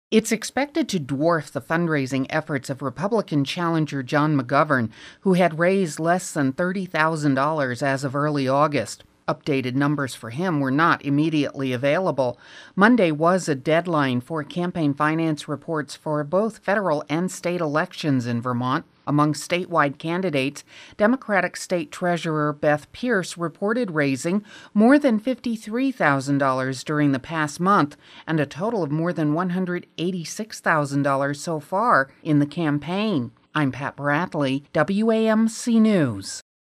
It's expected to dwarf the fundraising efforts of Republican challenger John McGovern, who had raised less than $30,000 as of early August. Updated numbers for him were not immediately available. Monday was a deadline for campaign finance reports for both federal and state elections in Vermont. Among statewide candidates, Democratic State Treasurer Beth Pierce reported raising more than $53,000 during the past month and a total of more than $186,000 so far in the campaign. I'm Pat Bradley, WAMC News.